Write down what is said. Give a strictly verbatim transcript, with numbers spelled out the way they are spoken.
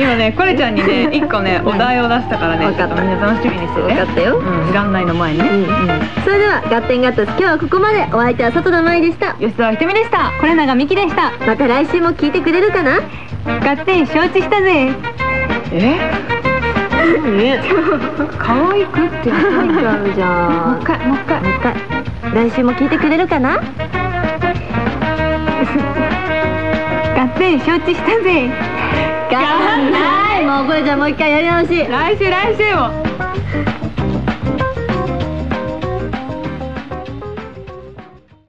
もね、これちゃんにね、一個ね、お題を出したからね、ちょっとみんな楽しみにしてて。 分かったよ。 うん、元来の前にね。 それではガッテンガットス、今日はここまで。お相手は里田舞でした。 吉沢ひとみでした。 これ永美希でした。 また来週も聞いてくれるかな。 ガッテン承知したぜ。 えね、可愛くってじゃあもう一回もう一回もう一回来週も聞いてくれるかな。 ガッテン承知したぜ。 ガッテン、もうこれじゃあもう一回やり直し。 来週来週も